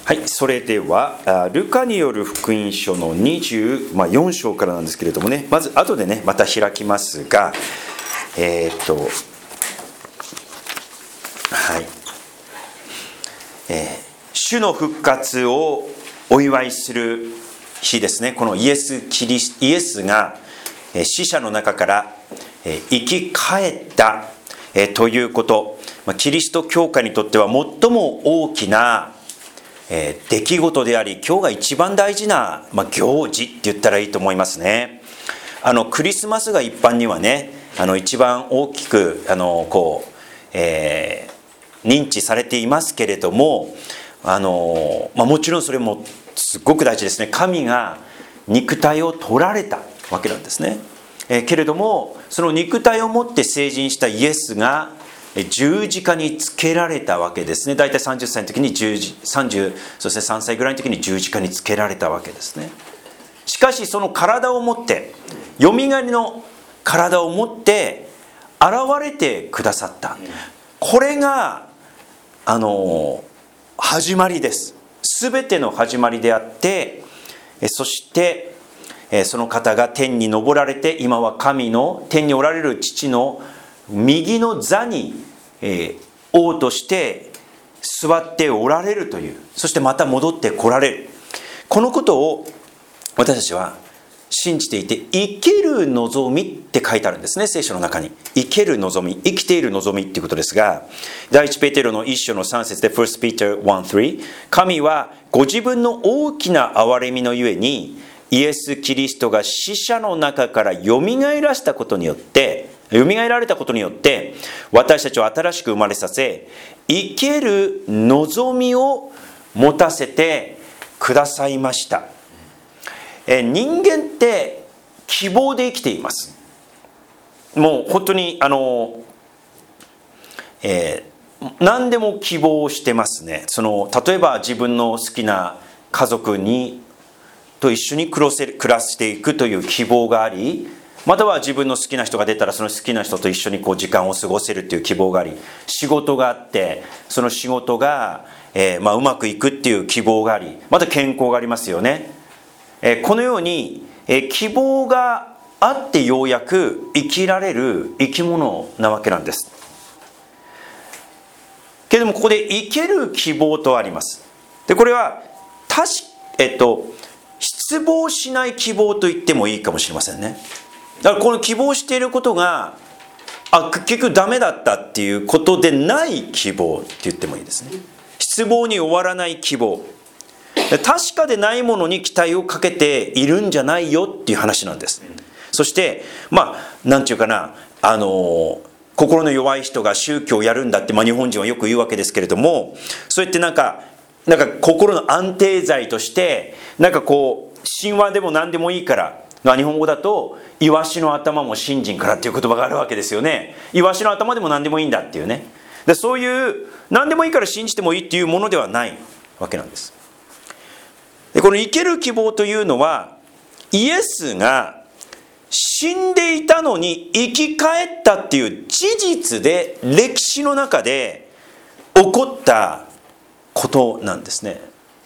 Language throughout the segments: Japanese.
はい、それではルカによる福音書の24章からなんですけれどもね、まず後でねまた開きますが、はい、主の復活をお祝いする日ですね。このイエスが死者の中から生き返ったということ、キリスト教会にとっては最も大きな出来事であり、今日が一番大事な、行事って言ったらいいと思いますね。クリスマスが一般にはね、一番大きく認知されていますけれども、もちろんそれもすごく大事ですね。神が肉体を取られたわけなんですね。けれどもその肉体を持って成人したイエスが十字架につけられたわけですね。大体30歳の時にそして3歳ぐらいの時に十字架につけられたわけですね。しかしその体を持って、よみがえりの体を持って現れてくださった、これが始まりです。全ての始まりであって、そしてその方が天に昇られて、今は神の天におられる父の右の座に、王として座っておられるという、そしてまた戻ってこられる、このことを私たちは信じていて、生ける望みって書いてあるんですね、聖書の中に。生ける望み、生きている望みっていうことですが、第一ペテロの1章の3節で 1 Peter 1:3、 神はご自分の大きな憐れみのゆえにイエス・キリストが死者の中からよみがえられたことによって、私たちを新しく生まれさせ、生ける望みを持たせてくださいました。人間って希望で生きています。もう本当に何でも希望してますね。例えば自分の好きな家族と一緒に暮らしていくという希望があり、または自分の好きな人が出たらその好きな人と一緒に時間を過ごせるという希望があり、仕事があってその仕事が、うまくいくっていう希望があり、また健康がありますよね。このように、希望があってようやく生きられる生き物なわけなんです。けれどもここで生ける希望とあります。でこれは失望しない希望と言ってもいいかもしれませんね。だからこの希望していることが結局ダメだったっていうことでない希望って言ってもいいですね。失望に終わらない希望、確かでないものに期待をかけているんじゃないよっていう話なんです。そしてなんていうかな、心の弱い人が宗教をやるんだって、日本人はよく言うわけですけれども、そうやってなんか心の安定剤として神話でも何でもいいから、日本語だとイワシの頭も信心からっていう言葉があるわけですよね。イワシの頭でも何でもいいんだっていうね。でそういう何でもいいから信じてもいいっていうものではないわけなんです。でこの生ける希望というのは、イエスが死んでいたのに生き返ったっていう事実で、歴史の中で起こったことなんですね。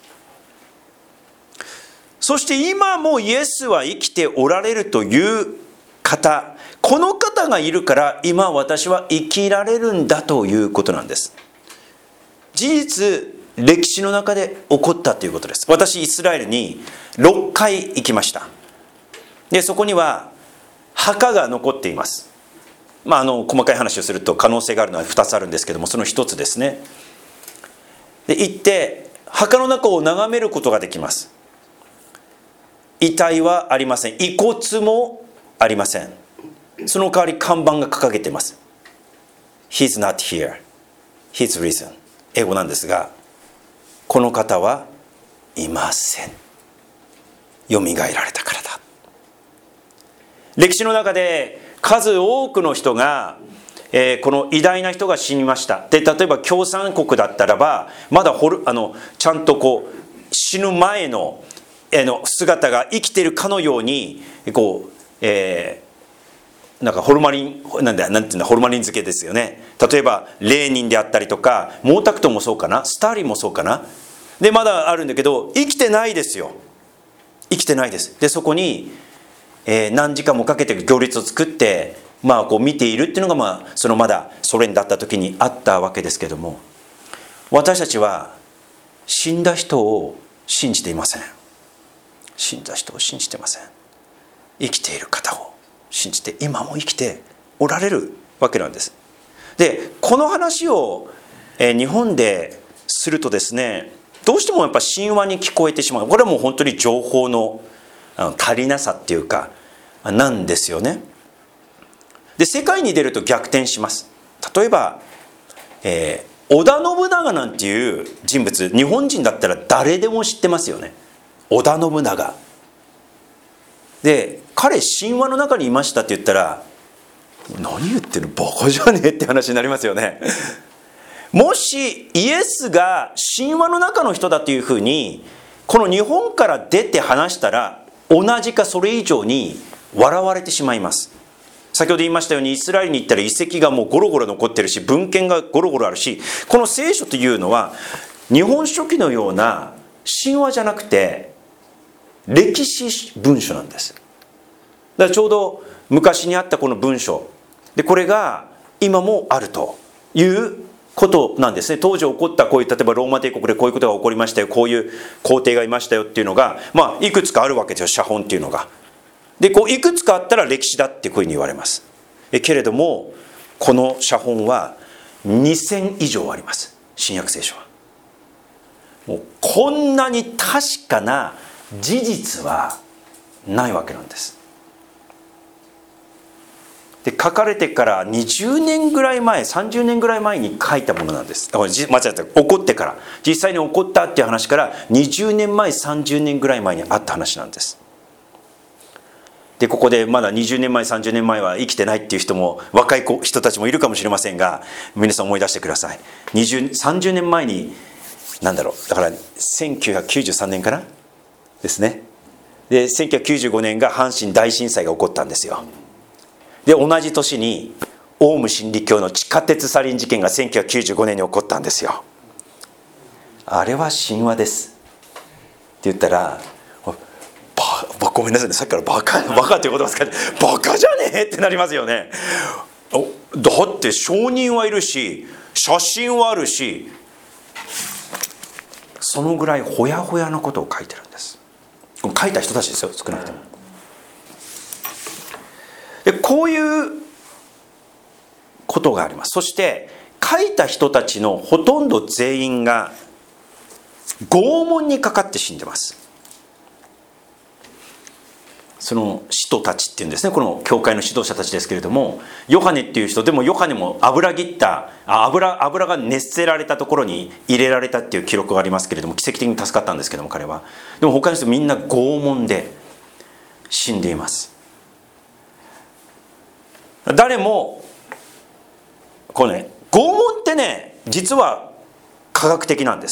そして今もイエスは生きておられるという方、この方がいるから今私は生きられるんだということなんです。事実、歴史の中で起こったということです。私イスラエルに6回行きました。でそこには墓が残っています。細かい話をすると可能性があるのは2つあるんですけども、その1つですね。で行って墓の中を眺めることができます。遺体はありません。遺骨もありません。その代わり看板が掲げています。 He's not here, He's risen。 英語なんですが、この方はいません。よみがえられたからだ。歴史の中で数多くの人が、この偉大な人が死にました。で例えば共産国だったらば、まだちゃんと死ぬ前の姿が生きているかのようになんかホルマリン漬けですよね。例えばレーニンであったりとか、毛沢東もそうかな、スターリンもそうかな。 でまだあるんだけど生きてないですよ。生きてないです。でそこに、何時間もかけて行列を作ってこう見ているっていうのが、そのまだソ連だった時にあったわけですけども、私たちは死んだ人を信じていません。死んだ人を信じていません。生きている方を信じて今も生きておられるわけなんです。でこの話を、日本でするとですね、どうしてもやっぱ神話に聞こえてしまう。これはもう本当に情報の足りなさっていうかなんですよね。で世界に出ると逆転します。例えば、織田信長なんていう人物、日本人だったら誰でも知ってますよね。織田信長で、彼神話の中にいましたって言ったら何言ってるのバカじゃねえって話になりますよね。もしイエスが神話の中の人だというふうにこの日本から出て話したら、同じかそれ以上に笑われてしまいます。先ほど言いましたようにイスラエルに行ったら遺跡がもうゴロゴロ残ってるし、文献がゴロゴロあるし、この聖書というのは日本書紀のような神話じゃなくて歴史文書なんです。だからちょうど昔にあったこの文書で、これが今もあるということなんですね。当時起こったこういう、例えばローマ帝国でこういうことが起こりましたよ、こういう皇帝がいましたよっていうのが、いくつかあるわけですよ、写本っていうのが。でこういくつかあったら歴史だってこういうふうに言われます。けれどもこの写本は2000以上あります。新約聖書はもうこんなに確かな事実はないわけなんです。で書かれてから20年ぐらい前、30年ぐらい前に書いたものなんです。間違えた、起こってから、実際に起こったっていう話から20年前30年ぐらい前にあった話なんです。でここでまだ20年前30年前は生きてないっていう人も、若い人たちもいるかもしれませんが、皆さん思い出してください。30年前にだから1993年かなですね。で1995年が阪神大震災が起こったんですよ。で同じ年にオウム真理教の地下鉄サリン事件が1995年に起こったんですよ。あれは神話ですって言ったら、ごめんなさいね、さっきからバカっていう言葉ですかね、バカじゃねえってなりますよね。だって証人はいるし写真はあるし、そのぐらいほやほやのことを書いてるんです。書いた人たちですよ、少なくとも。でこういうことがあります。そして書いた人たちのほとんど全員が拷問にかかって死んでます。その使徒たちっていうんですね、この教会の指導者たちですけれども、ヨハネっていう人でも、ヨハネも油が熱せられたところに入れられたっていう記録がありますけれども、奇跡的に助かったんですけども、彼は。でも他の人みんな拷問で死んでいます。誰もこのね、拷問ってね、実は科学的なんです。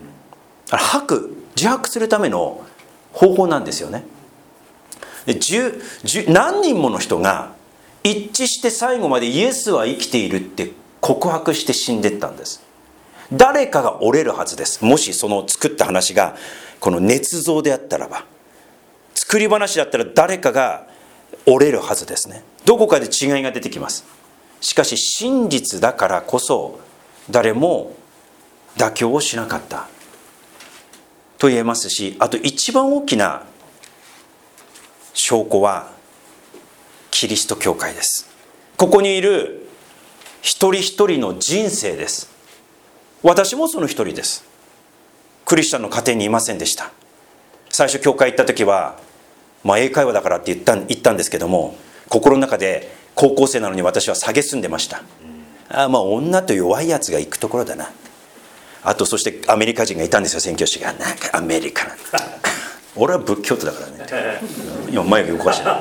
自白するための方法なんですよね。で何人もの人が一致して最後までイエスは生きているって告白して死んでったんです。誰かが折れるはずです。もしその作った話がこの捏造であったらば、作り話だったら誰かが折れるはずですね。どこかで違いが出てきます。しかし真実だからこそ誰も妥協をしなかったと言えますし、あと一番大きな証拠はキリスト教会です。ここにいる一人一人の人生です。私もその一人です。クリスチャンの家庭にいませんでした。最初教会行った時は、英会話だからって言ったんですけども、心の中で高校生なのに私は蔑んでました。女と弱いやつが行くところだな。あとそしてアメリカ人がいたんですよ、宣教師が。なんかアメリカなんだ俺は仏教徒だからね。今眉毛動かしてる。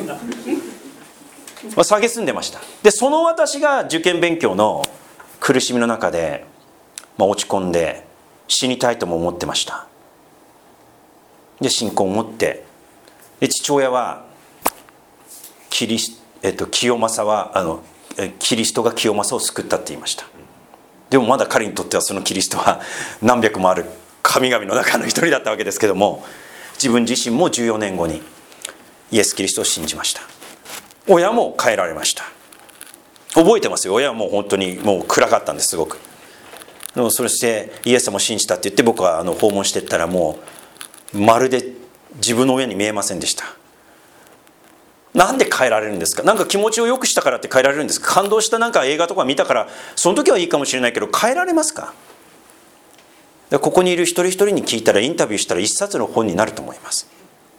蔑んでました。でその私が受験勉強の苦しみの中で、落ち込んで死にたいとも思ってました。で信仰を持って、で父親はキリストが清正を救ったって言いました。でもまだ彼にとってはそのキリストは何百もある神々の中の一人だったわけですけども、自分自身も14年後にイエス・キリストを信じました。親も変えられました。覚えてますよ。親はもう本当にもう暗かったんです、すごく。そしてイエス様を信じたって言って僕は訪問していったら、もうまるで自分の親に見えませんでした。なんで変えられるんですか。なんか気持ちを良くしたからって変えられるんですか。感動したなんか映画とか見たからその時はいいかもしれないけど変えられますか。ここにいる一人一人に聞いたら、インタビューしたら一冊の本になると思います。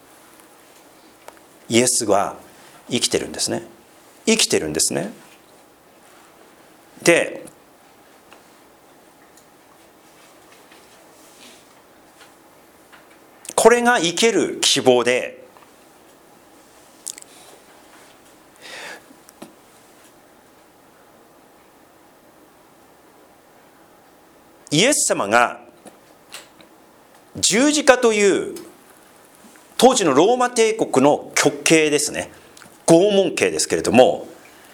イエスは生きてるんですね。生きてるんですね。で、これが生ける希望で、イエス様が十字架という当時のローマ帝国の極刑ですね、拷問刑ですけれども、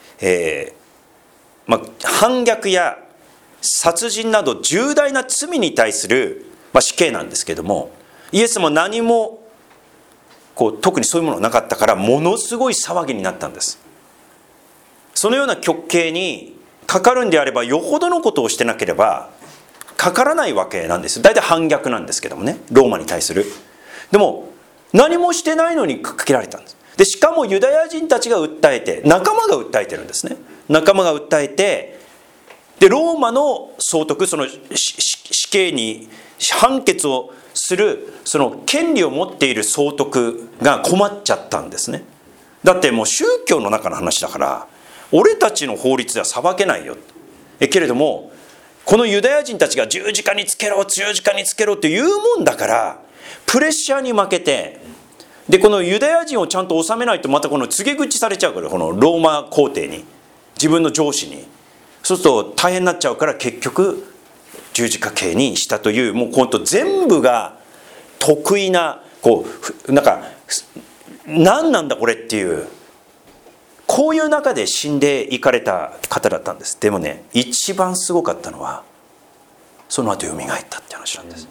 反逆や殺人など重大な罪に対する、死刑なんですけれども、イエス様は何も特にそういうものがなかったから、ものすごい騒ぎになったんです。そのような極刑にかかるんであれば、よほどのことをしてなければかからないわけなんです。大体反逆なんですけどもね、ローマに対する。でも何もしてないのにかけられたんです。でしかもユダヤ人たちが訴えて、仲間が訴えてるんですね。仲間が訴えて、でローマの総督、その死刑に判決をするその権利を持っている総督が困っちゃったんですね。だってもう宗教の中の話だから、俺たちの法律では裁けないよ。けれどもこのユダヤ人たちが十字架につけろ、十字架につけろって言うもんだから、プレッシャーに負けて、でこのユダヤ人をちゃんと治めないと、またこの告げ口されちゃうから、このローマ皇帝に、自分の上司に、そうすると大変になっちゃうから、結局十字架刑にしたという、もう本当全部が得意な、なんか何なんだこれっていう、こういう中で死んでいかれた方だったんです。でもね、一番すごかったのはその後よみがえったって話なんです。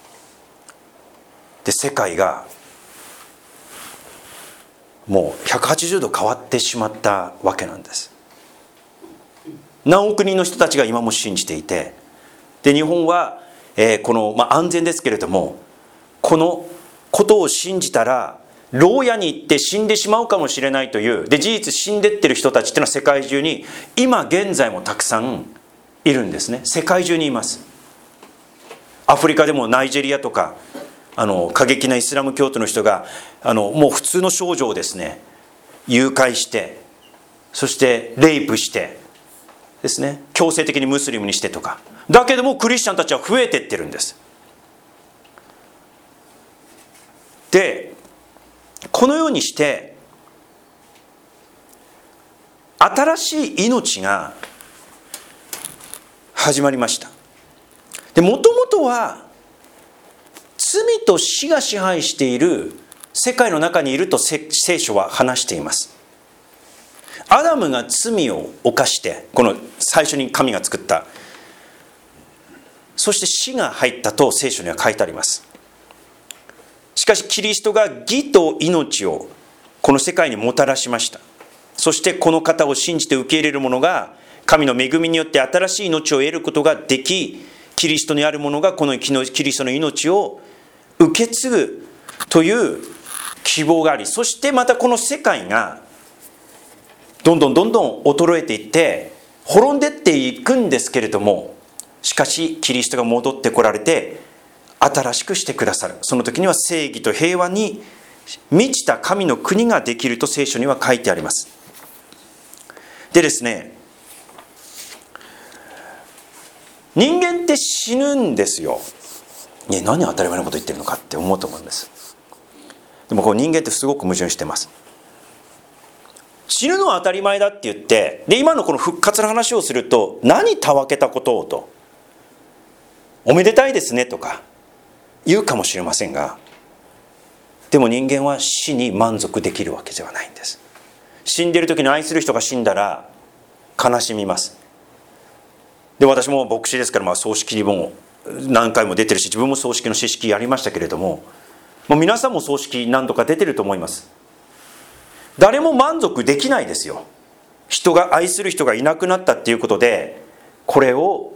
で世界がもう180度変わってしまったわけなんです。何億人の人たちが今も信じていて、で日本は、この、安全ですけれども、このことを信じたら牢屋に行って死んでしまうかもしれないという、で事実死んでってる人たちっていうのは世界中に今現在もたくさんいるんですね。世界中にいます。アフリカでもナイジェリアとか、過激なイスラム教徒の人がもう普通の少女をですね誘拐して、そしてレイプしてですね、強制的にムスリムにしてとか、だけどもクリスチャンたちは増えてってるんです。でこのようにして新しい命が始まりました。でもともとは罪と死が支配している世界の中にいると聖書は話しています。アダムが罪を犯して、この最初に神が作った、そして死が入ったと聖書には書いてあります。しかしキリストが義と命をこの世界にもたらしました。そしてこの方を信じて受け入れる者が神の恵みによって新しい命を得ることができ、キリストにある者がこのキリストの命を受け継ぐという希望があり、そしてまたこの世界がどんどん衰えていって滅んでっていくんですけれども、しかしキリストが戻ってこられて新しくしてくださる。その時には正義と平和に満ちた神の国ができると聖書には書いてあります。でですね、人間って死ぬんですよ。何当たり前のこと言ってるのかって思うと思うんです。でも人間ってすごく矛盾してます。死ぬのは当たり前だって言って、で今のこの復活の話をすると、何たわけたことをと、おめでたいですねとか言うかもしれませんが、でも人間は死に満足できるわけではないんです。死んでる時に愛する人が死んだら悲しみます。で私も牧師ですから、葬式リボンを何回も出てるし、自分も葬式の知識やりましたけれども、もう皆さんも葬式何度か出てると思います。誰も満足できないですよ。人が愛する人がいなくなったっていうことで、これを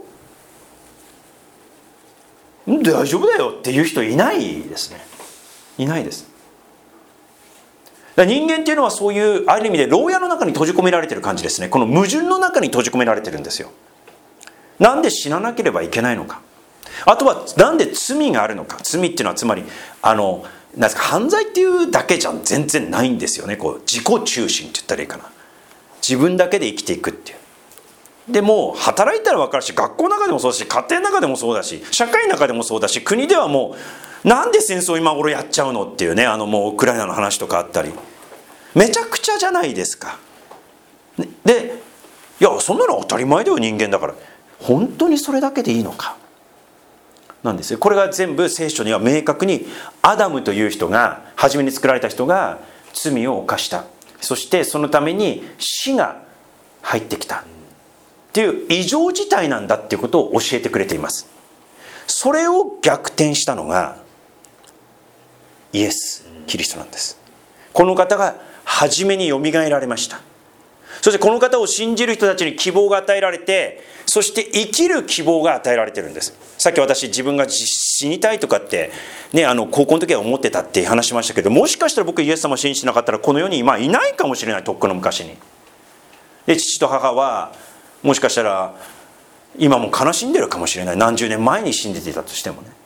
大丈夫だよっていう人いないですね。いないです。だから人間っていうのはそういうある意味で牢屋の中に閉じ込められてる感じですね。この矛盾の中に閉じ込められてるんですよ。なんで死ななければいけないのか、あとはなんで罪があるのか。罪っていうのはつまりなんですか、犯罪っていうだけじゃ全然ないんですよね。こう自己中心って言ったらいいかな。自分だけで生きていくっていう。でも働いたら分かるし、学校の中でもそうだし、家庭の中でもそうだし、社会の中でもそうだし、国ではもうなんで戦争今頃やっちゃうのっていうね、もうウクライナの話とかあったり、めちゃくちゃじゃないですか。で、いやそんなの当たり前だよ、人間だから。本当にそれだけでいいのかなんですよ。これが全部聖書には明確に、アダムという人が、初めに作られた人が罪を犯した、そしてそのために死が入ってきたっていう異常事態なんだっていうことを教えてくれています。それを逆転したのがイエス・キリストなんです。この方が初めによみがえられました。そしてこの方を信じる人たちに希望が与えられて、そして生きる希望が与えられてるんです。さっき私、自分が死にたいとかってね、高校の時は思ってたって話しましたけど、もしかしたら僕イエス様を信じてなかったらこの世に今いないかもしれない。とっくの昔に。で、父と母はもしかしたら今も悲しんでるかもしれない。何十年前に死んでていたとしてもね。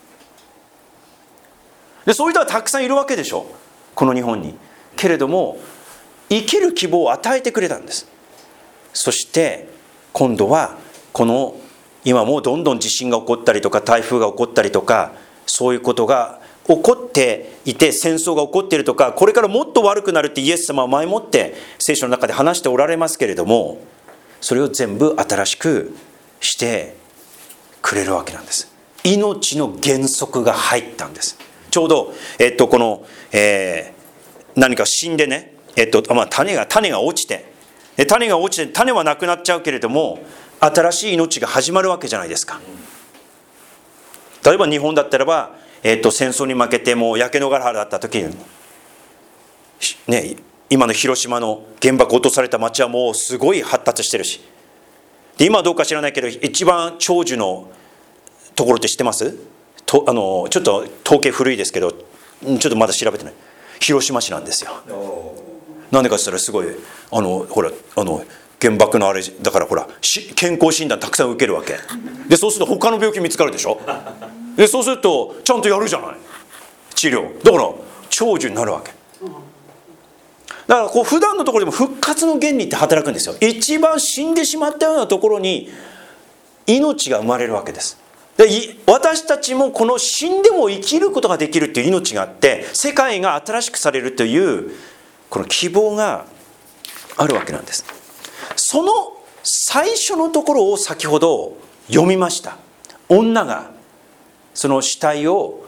で、そういう人はたくさんいるわけでしょ、この日本に。けれども生きる希望を与えてくれたんです。そして今度はこの今もどんどん地震が起こったりとか、台風が起こったりとか、そういうことが起こっていて、戦争が起こっているとか、これからもっと悪くなるってイエス様は前もって聖書の中で話しておられますけれども、それを全部新しくしてくれるわけなんです。命の原則が入ったんです。ちょうど、この、何か死んでね、種が落ちて、種はなくなっちゃうけれども、新しい命が始まるわけじゃないですか。例えば日本だったらば、戦争に負けてもう焼け野原だった時に、ね、今の広島の原爆落とされた町はもうすごい発達してるし、で今はどうか知らないけど、一番長寿のところって知ってます？ちょっと統計古いですけど、ちょっとまだ調べてない。広島市なんですよ。なんでかって言ったら、すごいほら原爆のあれだから、ほら健康診断たくさん受けるわけで、そうすると他の病気見つかるでしょ。でそうするとちゃんとやるじゃない、治療だから長寿になるわけだから、こう普段のところでも復活の原理って働くんですよ。一番死んでしまったようなところに命が生まれるわけです。で私たちもこの死んでも生きることができるっていう命があって、世界が新しくされるというこの希望があるわけなんです。その最初のところを先ほど読みました。女がその死体を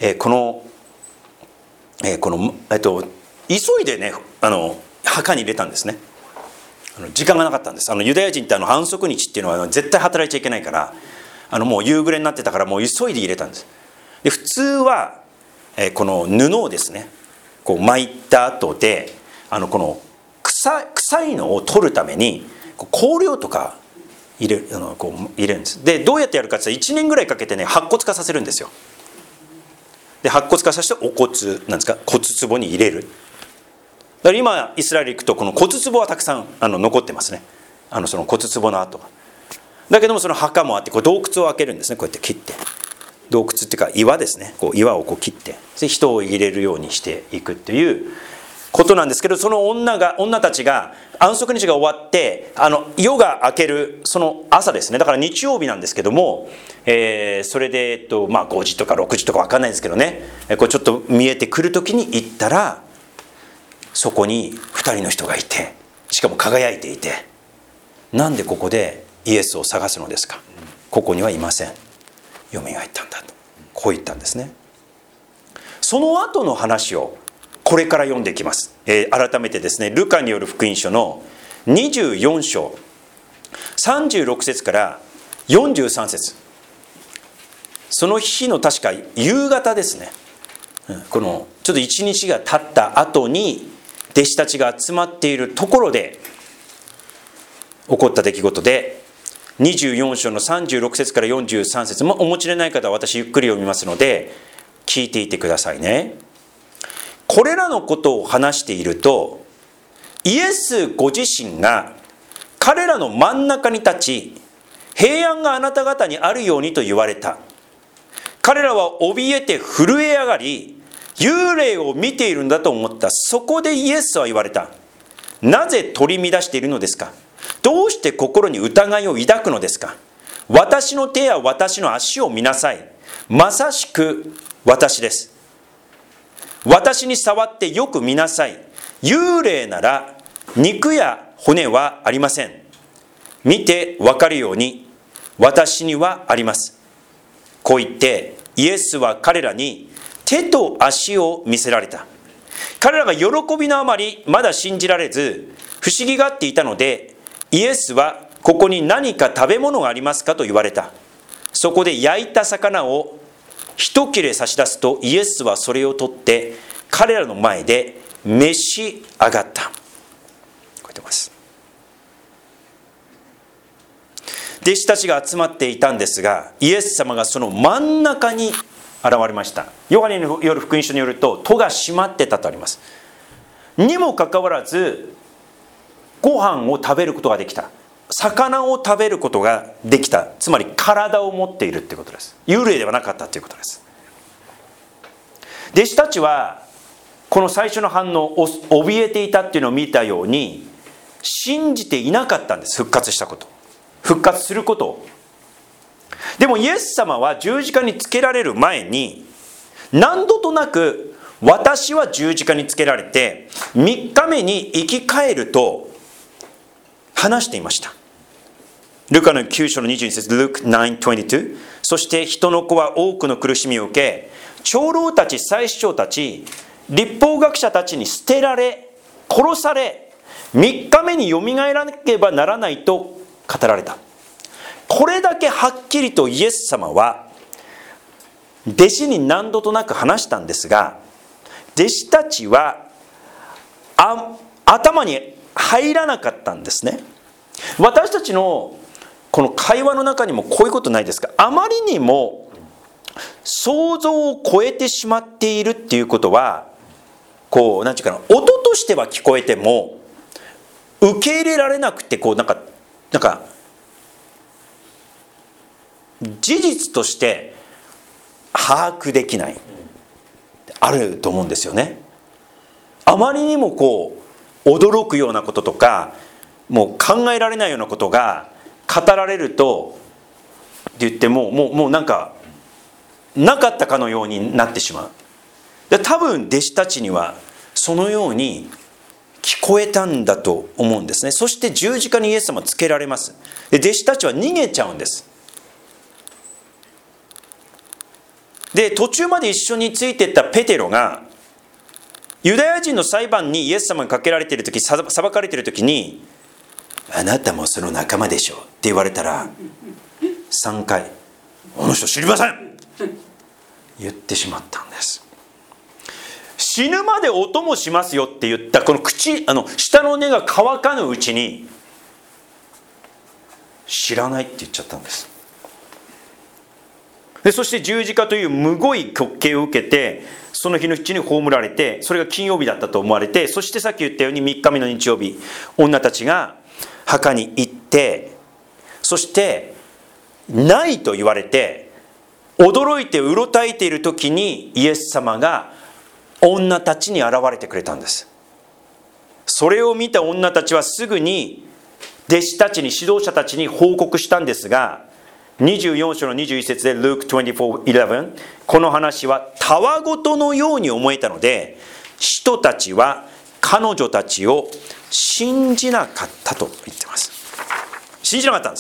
急いでね、墓に入れたんですね。時間がなかったんです。ユダヤ人って安息日っていうのは絶対働いちゃいけないから、もう夕暮れになってたから、もう急いで入れたんです。で普通は、この布をですね、こう巻いた後でこの臭いのを取るために香料とか入れるんです。でどうやってやるかって言ったら、1年ぐらいかけてね、白骨化させるんですよ。で白骨化させてお骨なんですか、骨壺に入れる。だから今イスラエル行くと、この骨壺はたくさん残ってますね。その骨壺の跡が。だけどもその墓もあって、こう洞窟を開けるんですね。こうやって切って、洞窟っていうか岩ですね、こう岩をこう切って、で人を入れるようにしていくっていうことなんですけど、その女たちが安息日が終わって、夜が明けるその朝ですね、だから日曜日なんですけども、それで5時とか6時とか分かんないですけどね、こうちょっと見えてくる時に行ったら、そこに2人の人がいて、しかも輝いていて、なんでここでイエスを探すのですか、ここにはいません、よみがえったんだと、こう言ったんですね。その後の話をこれから読んでいきます。改めてですね、ルカによる福音書の24章36節から43節、 その日の確か夕方ですね、このちょっと一日が経った後に弟子たちが集まっているところで起こった出来事で、24章の36節から43節もお持ちでない方は私ゆっくり読みますので聞いていてくださいね。これらのことを話していると、イエスご自身が彼らの真ん中に立ち、平安があなた方にあるようにと言われた。彼らは怯えて震え上がり、幽霊を見ているんだと思った。そこでイエスは言われた。なぜ取り乱しているのですか。どうして心に疑いを抱くのですか。私の手や私の足を見なさい。まさしく私です。私に触ってよく見なさい。幽霊なら肉や骨はありません。見てわかるように私にはあります。こう言ってイエスは彼らに手と足を見せられた。彼らが喜びのあまりまだ信じられず不思議がっていたので、イエスはここに何か食べ物がありますかと言われた。そこで焼いた魚を一切れ差し出すと、イエスはそれを取って彼らの前で召し上がった。こう言ってます。弟子たちが集まっていたんですが、イエス様がその真ん中に現れました。ヨハネの夜福音書によると戸が閉まってたとあります。にもかかわらずご飯を食べることができた。魚を食べることができた。つまり体を持っているということです。幽霊ではなかったということです。弟子たちはこの最初の反応、怯えていたっていうのを見たように信じていなかったんです。復活したこと、復活することを。でもイエス様は十字架につけられる前に何度となく、私は十字架につけられて3日目に生き返ると話していました。ルカの9章の22節、Luke 9:22。そして人の子は多くの苦しみを受け、長老たち、祭司長たち、律法学者たちに捨てられ、殺され、3日目によみがえらなければならないと語られた。これだけはっきりとイエス様は弟子に何度となく話したんですが、弟子たちは頭に入らなかったんですね。私たちのこの会話の中にもこういうことないですか。あまりにも想像を超えてしまっているっていうことは、こうなんていうかな、音としては聞こえても受け入れられなくて、こうなんか事実として把握できない、あると思うんですよね。あまりにもこう驚くようなこととか、もう考えられないようなことが語られるとって言ってもうなんかなかったかのようになってしまう。で、多分弟子たちにはそのように聞こえたんだと思うんですね。そして十字架にイエス様はつけられます。で、弟子たちは逃げちゃうんです。で、途中まで一緒についていったペテロがユダヤ人の裁判にイエス様がかけられている時、裁かれている時に、あなたもその仲間でしょって言われたら3回、あの人知りません言ってしまったんです。死ぬまでお供しますよって言ったこの下の根が乾かぬうちに、知らないって言っちゃったんです。で、そして十字架というむごい極刑を受けて、その日のうちに葬られて、それが金曜日だったと思われて、そしてさっき言ったように3日目の日曜日、女たちが墓に行って、そしてないと言われて驚いてうろたえている時に、イエス様が女たちに現れてくれたんです。それを見た女たちはすぐに弟子たちに、指導者たちに報告したんですが、24章の21節で Luke 24:11、この話はたわごとのように思えたので、使徒たちは彼女たちを信じなかったと言ってます。信じなかったんです。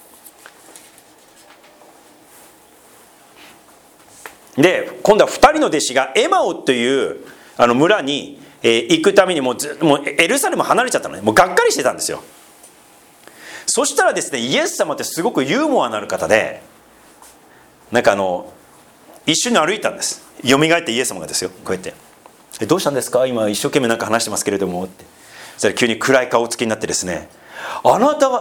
で、今度は2人の弟子がエマオという村に行くためにもうエルサレム離れちゃったのね。もうがっかりしてたんですよ。そしたらですね、イエス様ってすごくユーモアのある方で、 なんか一緒に歩いたんです。よみがえってイエス様がですよ、こうやって「どうしたんですか、今一生懸命なんか話してますけれども」って。そしたら急に暗い顔つきになってですね、あなた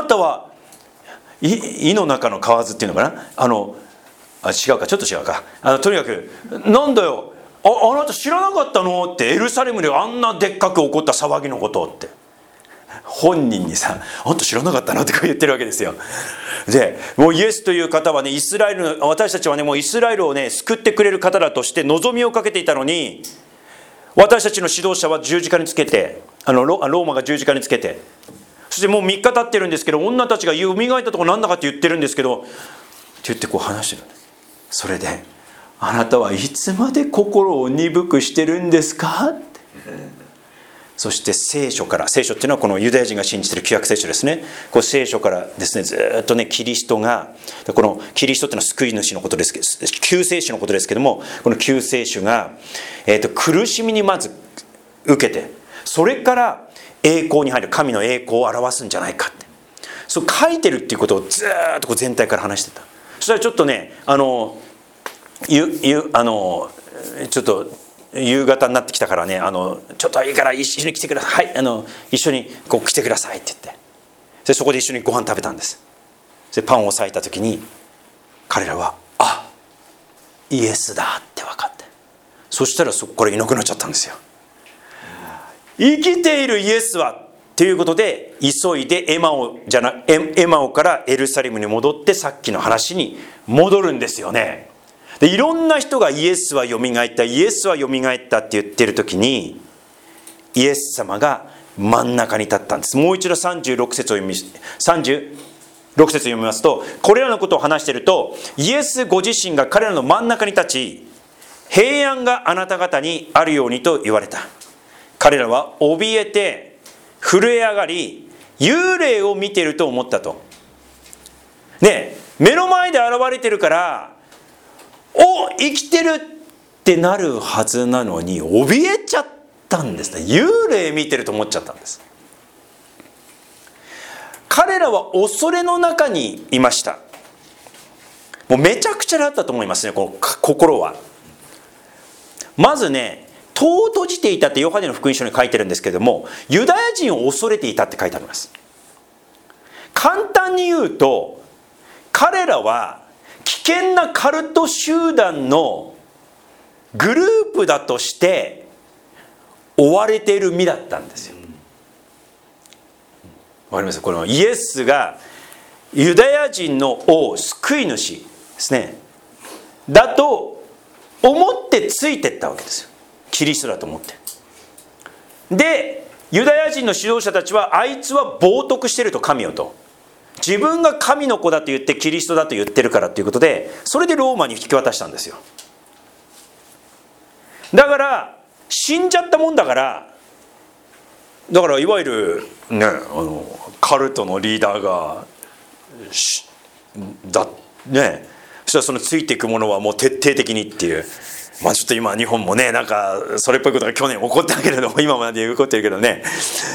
はいの中の蛙っていうのかな、違うか、ちょっと違うか、とにかくなんだよ、あなた知らなかったのって、エルサレムであんなでっかく起こった騒ぎのことって、本人にさ、あんた知らなかったのって言ってるわけですよ。でもうイエスという方はね、私たちはね、もうイスラエルをね救ってくれる方だとして望みをかけていたのに、私たちの指導者は十字架につけて、ローマが十字架につけて、そしてもう3日経ってるんですけど、女たちがよみがえったとこなんだかって言ってるんですけどって言ってこう話してる。それで「あなたはいつまで心を鈍くしてるんですか?」って。そして聖書っていうのはこのユダヤ人が信じている旧約聖書ですね。こう聖書からですね、ずっとね、キリストが、このキリストっていうのは救い主のことですけど、救世主のことですけども、この救世主が、苦しみにまず受けて、それから栄光に入る、神の栄光を表すんじゃないかって、そう書いてるっていうことをずっとこう全体から話してた。そしたらちょっとね、ちょっと夕方になってきたからね、ちょっといいから一緒に来てください、はい、一緒にこう来てくださいって言って、そこで一緒にご飯食べたんです。でパンを裂いた時に彼らは「あ、イエスだ」って分かって、そしたらそこからいなくなっちゃったんですよ。生きているイエスはということで、急いでエマオからエルサレムに戻って、さっきの話に戻るんですよね。でいろんな人がイエスはよみがえった、イエスはよみがえったって言ってる時に、イエス様が真ん中に立ったんです。もう一度36節を読みますと、これらのことを話していると、イエスご自身が彼らの真ん中に立ち、平安があなた方にあるようにと言われた。彼らは怯えて震え上がり、幽霊を見ていると思ったと。ね、目の前で現れてるからお、生きてるってなるはずなのに怯えちゃったんですね。幽霊見てると思っちゃったんです。彼らは恐れの中にいました。もうめちゃくちゃだったと思いますね、この心は。まずね、戸を閉じていたってヨハネの福音書に書いてるんですけども、ユダヤ人を恐れていたって書いてあります。簡単に言うと、彼らは危険なカルト集団のグループだとして追われている身だったんですよ。わかります？このイエスがユダヤ人の王、救い主ですね、だと思ってついてったわけですよ。キリストだと思って。でユダヤ人の指導者たちは、あいつは冒涜してると、神をと、自分が神の子だと言ってキリストだと言ってるからということで、それでローマに引き渡したんですよ。だから死んじゃったもんだから、いわゆるね、カルトのリーダーがね、そしたらそのついていくものはもう徹底的にっていう。まあちょっと今日本もね、なんかそれっぽいことが去年起こったけれども、今まで起こってるけどね、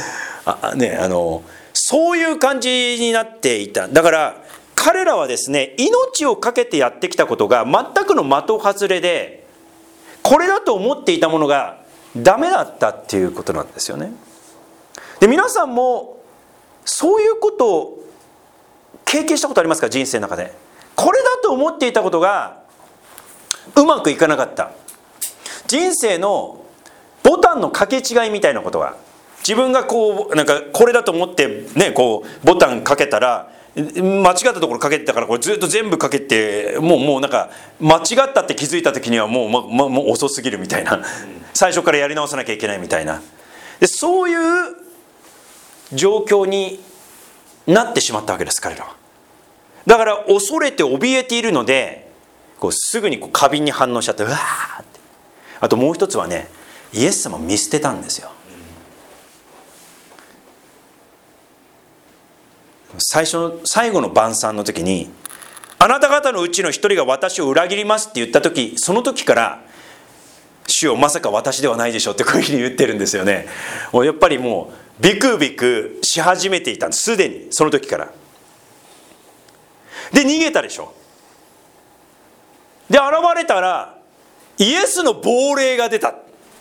そういう感じになっていた。だから彼らはですね、命を懸けてやってきたことが全くの的外れで、これだと思っていたものがダメだったっていうことなんですよね。で皆さんもそういうことを経験したことありますか？人生の中でこれだと思っていたことがうまくいかなかった。人生のボタンの掛け違いみたいなことが、自分がこうなんかこれだと思ってね、こうボタンかけたら間違ったところかけてたから、これずっと全部かけてもうなんか間違ったって気づいた時にはもう遅すぎるみたいな、最初からやり直さなきゃいけないみたいな、でそういう状況になってしまったわけです、彼らは。だから恐れて怯えているので、こうすぐにこう過敏に反応しちゃって、うわーって。あともう一つはね、イエス様を見捨てたんですよ。最後の晩餐の時に、あなた方のうちの一人が私を裏切りますって言った時、その時から主よまさか私ではないでしょうってこういうふうに言ってるんですよね。やっぱりもうビクビクし始めていたんです、すでにその時から。で逃げたでしょ。 で現れたらイエスの亡霊が出た。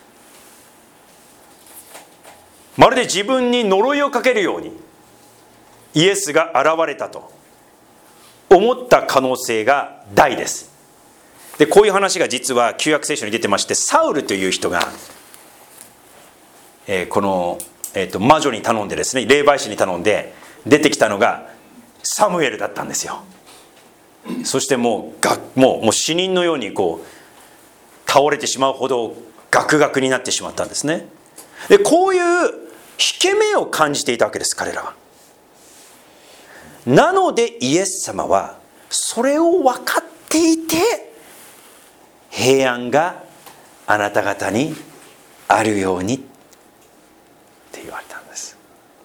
まるで自分に呪いをかけるようにイエスが現れたと思った可能性が大です。でこういう話が実は旧約聖書に出てまして、サウルという人が、この、魔女に頼んでですね、霊媒師に頼んで出てきたのがサムエルだったんですよ。そしてもう死人のように倒れてしまうほどガクガクになってしまったんですね。でこういう引け目を感じていたわけです、彼らは。なのでイエス様はそれを分かっていて、平安があなた方にあるようにって言われたんです。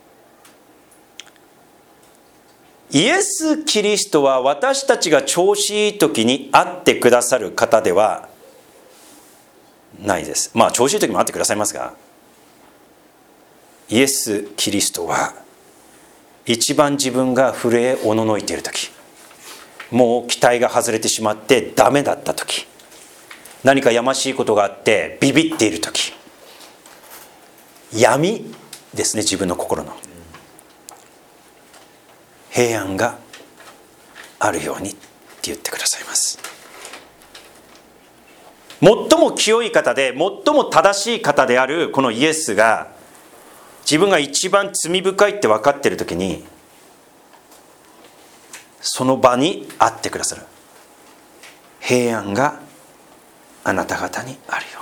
イエス・キリストは私たちが調子いい時に会ってくださる方ではないです。まあ調子いい時も会ってくださいますが、イエス・キリストは一番自分が震えおののいている時、もう期待が外れてしまってダメだった時、何かやましいことがあってビビっている時、闇ですね、自分の心の平安があるようにって言ってくださいます。最も清い方で最も正しい方であるこのイエスが、自分が一番罪深いって分かっている時にその場にあってくださる。平安があなた方にあるよ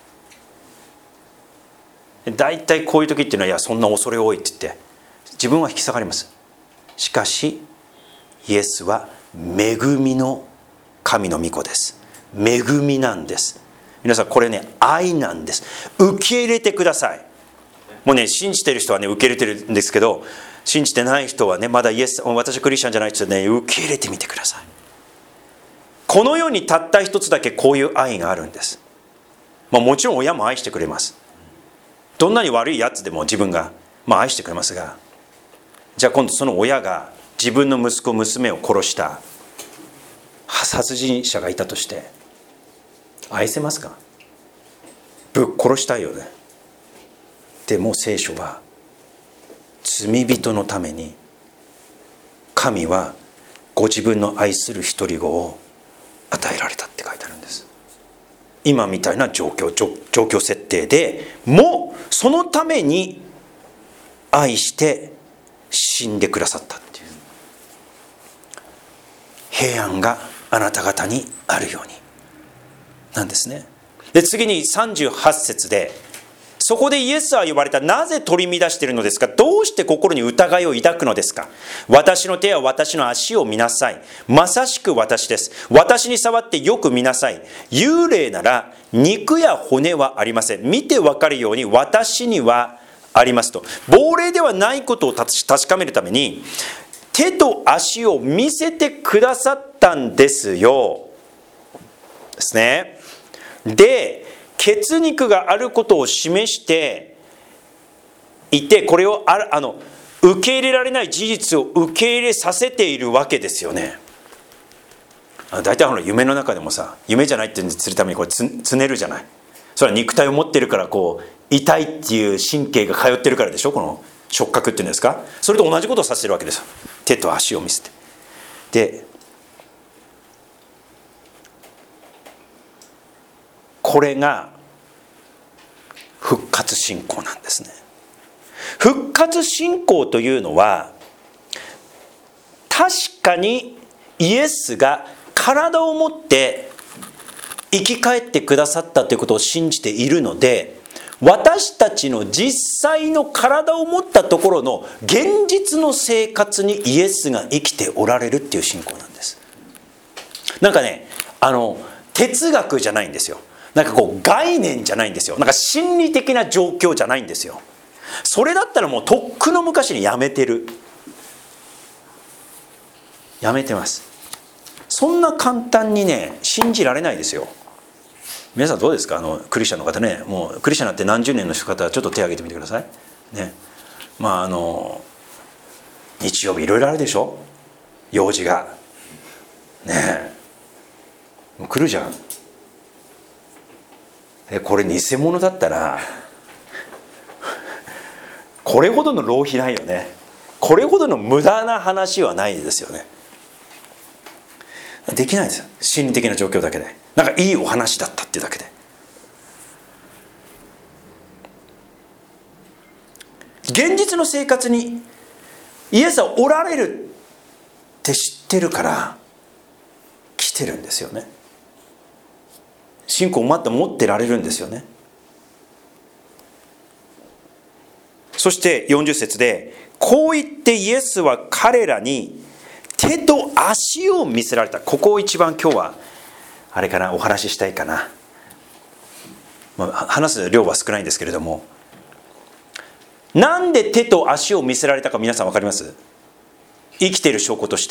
うに。だいたいこういう時っていうのは、いやそんな恐れ多いって言って自分は引き下がります。しかしイエスは恵みの神の御子です。恵みなんです。皆さんこれね、愛なんです。受け入れてください。もうね、信じてる人はね受け入れてるんですけど、信じてない人はね、まだイエス、私クリスチャンじゃない人はね、受け入れてみてください。この世にたった一つだけこういう愛があるんです。もちろん親も愛してくれます。どんなに悪いやつでも自分が、愛してくれますが、じゃあ今度その親が自分の息子娘を殺した殺人者がいたとして、愛せますか？ぶっ殺したいよね。でも聖書は罪人のために神はご自分の愛する一人子を与えられたって書いてあるんです。今みたいな状況設定でもそのために愛して死んでくださったっていう、平安があなた方にあるようになんですね。で次に38節で、そこでイエスは言われた。なぜ取り乱しているのですか？どうして心に疑いを抱くのですか？私の手や私の足を見なさい。まさしく私です。私に触ってよく見なさい。幽霊なら肉や骨はありません。見てわかるように私にはありますと。亡霊ではないことを確かめるために手と足を見せてくださったんですよ。ですね。で、血肉があることを示していて、これを受け入れられない事実を受け入れさせているわけですよね。大体夢の中でもさ、夢じゃないってするためにこれつねるじゃない。それは肉体を持ってるから痛いっていう神経が通ってるからでしょ。この触覚っていうんですか。それと同じことをさせてるわけですよ。手と足を見せて。でこれが復活信仰なんですね。復活信仰というのは、確かにイエスが体を持って生き返ってくださったということを信じているので、私たちの実際の体を持ったところの現実の生活にイエスが生きておられるっていう信仰なんです。なんかね、哲学じゃないんですよ。なんか概念じゃないんですよ。なんか心理的な状況じゃないんですよ。それだったらもうとっくの昔にやめてる。やめてます。そんな簡単にね信じられないですよ。皆さんどうですか？クリスチャンの方ね、もうクリスチャンになって何十年の方はちょっと手を挙げてみてくださいね。日曜日いろいろあるでしょ、用事がね。 来るじゃん。これ偽物だったらこれほどの浪費ないよね。これほどの無駄な話はないですよね。できないですよ、心理的な状況だけで。なんかいいお話だったっていうだけで。現実の生活にイエスはおられるって知ってるから来てるんですよね。信仰をまた持ってられるんですよね。そして40節で、こう言ってイエスは彼らに手と足を見せられた。ここを一番今日はあれかな、お話ししたいかな。話す量は少ないんですけれども、なんで手と足を見せられたか皆さん分かります？生きている証拠として。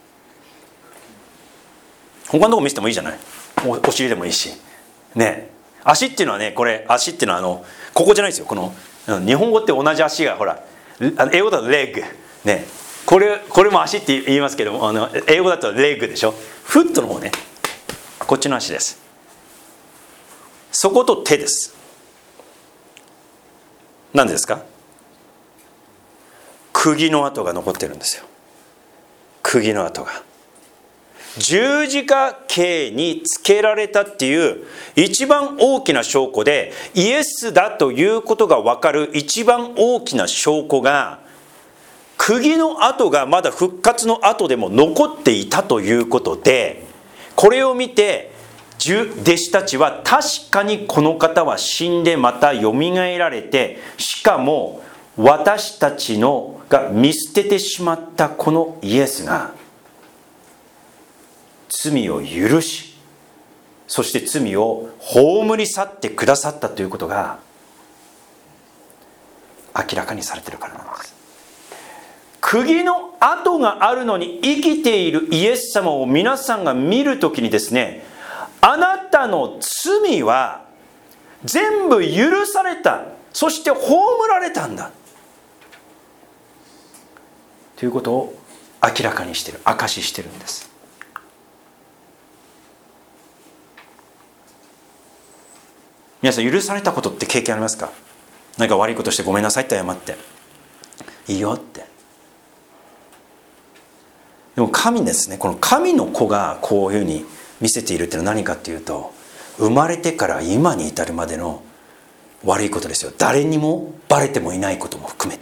他のとこ見せてもいいじゃない。お尻でもいいしね。足っていうのはね、これ足っていうのはここじゃないですよ。この日本語って同じ足がほら、英語だとレッグね、これも足って言いますけども、英語だとレッグでしょ。フットの方ね、こっちの足です。そこと手です。何ですか？釘の跡が残ってるんですよ。釘の跡が十字架刑につけられたっていう一番大きな証拠で、イエスだということが分かる一番大きな証拠が、釘の跡がまだ復活の後でも残っていたということで、これを見て弟子たちは確かにこの方は死んでまたよみがえられて、しかも私たちのが見捨ててしまったこのイエスが罪を許し、そして罪を葬り去ってくださったということが明らかにされているからなんです。釘の跡があるのに生きているイエス様を皆さんが見るときにですね、あなたの罪は全部許された、そして葬られたんだということを明らかにしている、証ししているんです。皆さん、許されたことって経験ありますか？何か悪いことしてごめんなさいって謝って、いいよって。でも神ですね、この神の子がこういうふうに見せているっていうのは何かっていうと、生まれてから今に至るまでの悪いことですよ。誰にもバレてもいないことも含めて、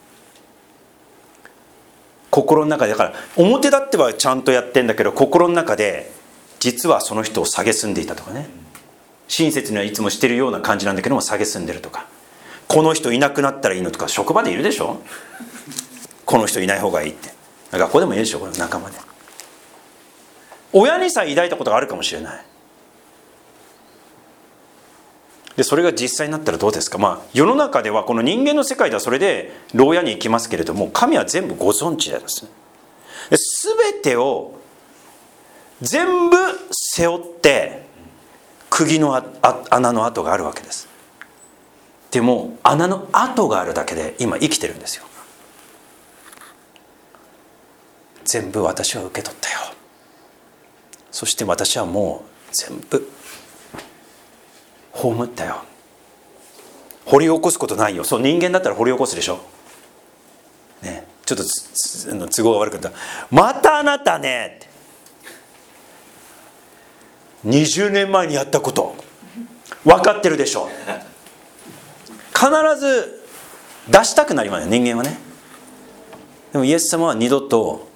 心の中で、だから表立ってはちゃんとやってんだけど、心の中で実はその人を蔑んでいたとかね、親切にはいつもしてるような感じなんだけども蔑んでるとか、この人いなくなったらいいのとか、職場でいるでしょ、この人いない方がいいって。学校でもいいでしょ、この仲間で。親にさえ抱いたことがあるかもしれない。でそれが実際になったらどうですか。世の中ではこの人間の世界ではそれで牢屋に行きますけれども、神は全部ご存知なんですね。全てを全部背負って釘の穴の跡があるわけです。でも穴の跡があるだけで今生きてるんですよ。全部私は受け取ったよ。そして私はもう全部葬ったよ。掘り起こすことないよ。そう、人間だったら掘り起こすでしょ、ね、ちょっと都合が悪かったらまたあなたねって20年前にやったこと分かってるでしょ。必ず出したくなりますよ、人間はね。でもイエス様は二度と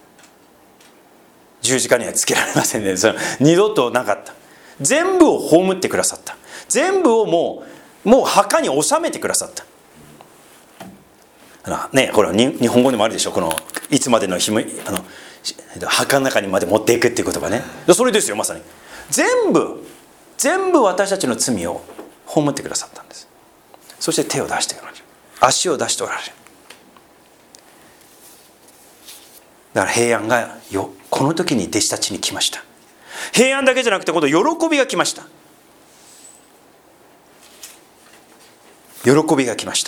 十字架にはつけられませんね。それ二度となかった。全部を葬ってくださった。全部をもう墓に収めてくださった。ね、これは日本語でもあるでしょ。このいつまでの日も墓の中にまで持っていくっていうことがね。それですよ、まさに。全部私たちの罪を葬ってくださったんです。そして手を出しておられる。足を出しておられる。だから平安がこの時に弟子たちに来ました。平安だけじゃなくて今度喜びが来ました。喜びが来ました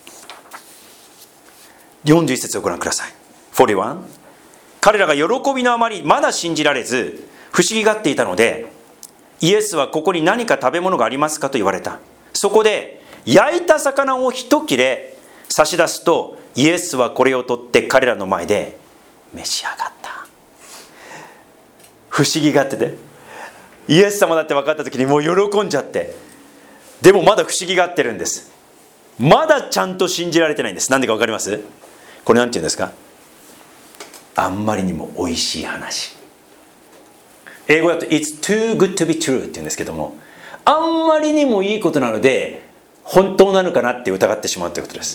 。41節をご覧ください。41。彼らが喜びのあまりまだ信じられず、 不思議がっていたので、イエスはここに何か食べ物がありますかと言われた。そこで焼いた魚を一切れ差し出すと、イエスはこれを取って彼らの前で召し上がった。不思議がってて、イエス様だって分かった時にもう喜んじゃって、でもまだ不思議がってるんです。まだちゃんと信じられてないんです。なんでか分かります？これなんて言うんですか？あんまりにも美味しい話。英語だと It's too good to be true って言うんですけども、あんまりにもいいことなので本当なのかなって疑ってしまうということです。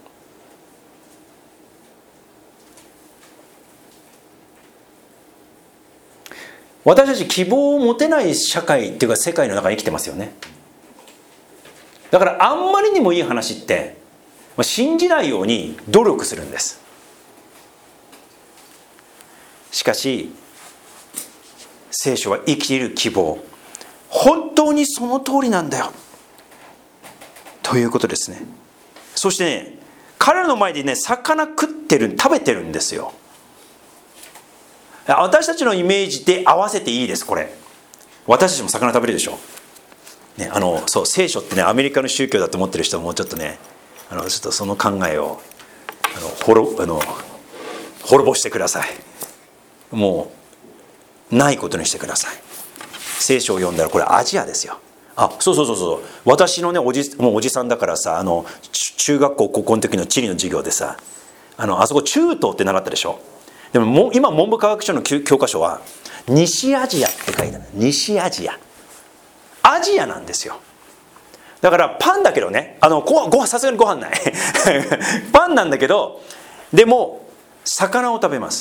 私たち希望を持てない社会っていうか世界の中に生きてますよね。だからあんまりにもいい話って信じないように努力するんです。しかし聖書は生きている希望、本当にその通りなんだよということですね。そしてね、彼らの前でね、魚食べてるんですよ。私たちのイメージで合わせていいです。これ私たちも魚食べるでしょ、ね、そう聖書ってね、アメリカの宗教だと思ってる人はもうちょっとね、ちょっとその考えを滅ぼしてください。もうないことにしてください。聖書を読んだらこれアジアですよ。そう私のねもうおじさんだからさ、中学校高校の時の地理の授業でさ、あそこ中東って習ったでしょ。でも今文部科学省の教科書は西アジアって書いてある。西アジア、アジアなんですよ。だからパンだけどね、さすがにご飯ないパンなんだけど、でも魚を食べます。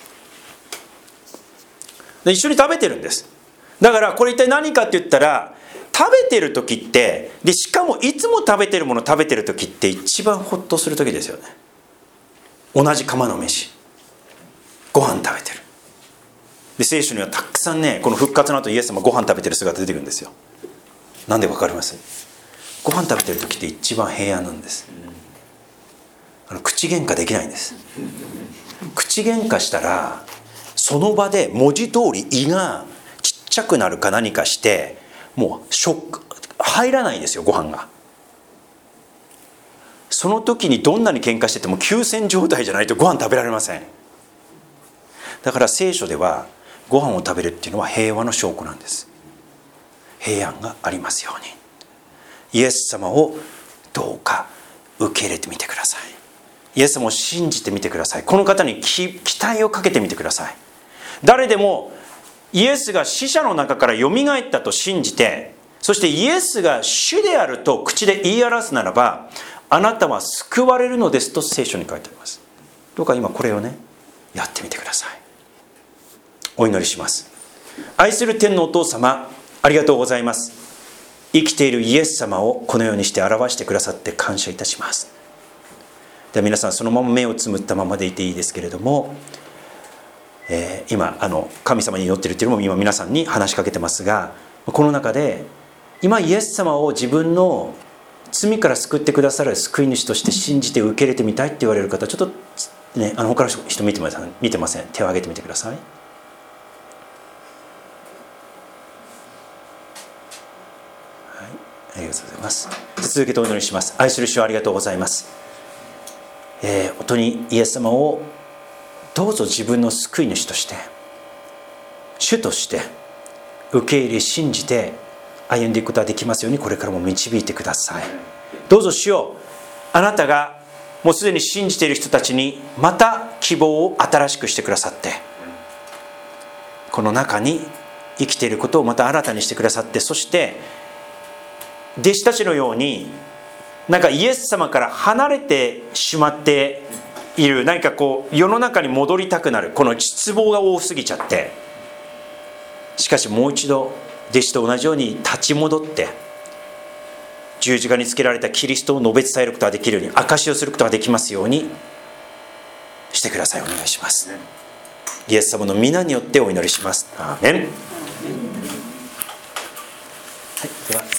で一緒に食べてるんです。だからこれ一体何かって言ったら、食べてる時ってで、しかもいつも食べてるもの食べてる時って一番ホッとする時ですよね。同じ釜の飯、ご飯食べてる。で聖書にはたくさんね、この復活の後イエス様ご飯食べてる姿出てくるんですよ。なんでわかります？ご飯食べてる時って一番平安なんです。口喧嘩できないんです。口喧嘩したらその場で文字通り胃がちっちゃくなるか何かして、もう入らないんですよ、ご飯が。その時にどんなに喧嘩してても休戦状態じゃないとご飯食べられません。だから聖書ではご飯を食べるっていうのは平和の証拠なんです。平安がありますように、イエス様をどうか受け入れてみてください。イエス様を信じてみてください。この方に期待をかけてみてください。誰でもイエスが死者の中からよみがえったと信じて、そしてイエスが主であると口で言い表すならば、あなたは救われるのですと聖書に書いてあります。どうか今これをね、やってみてください。お祈りします。愛する天のお父様、ありがとうございます。生きているイエス様をこのようにして表してくださって感謝いたします。では皆さんそのまま目をつむったままでいていいですけれども、今神様に祈っているというのも今皆さんに話しかけてますが、この中で今イエス様を自分の罪から救ってくださる救い主として信じて受け入れてみたいって言われる方、ちょっとね、他の人見てません。手を挙げてみてください。ありがとうございます。続けてお祈りします。愛する主、ありがとうございます。本当にイエス様をどうぞ自分の救い主として、主として受け入れ信じて歩んでいくことができますように、これからも導いてください。どうぞ主よ、あなたがもうすでに信じている人たちにまた希望を新しくしてくださって、この中に生きていることをまた新たにしてくださって、そして弟子たちのようになんかイエス様から離れてしまっている、何かこう世の中に戻りたくなるこの失望が多すぎちゃって、しかしもう一度弟子と同じように立ち戻って十字架につけられたキリストを述べ伝えることができるように、証しをすることができますようにしてください。お願いします。イエス様の皆によってお祈りします。アーメン。はい、では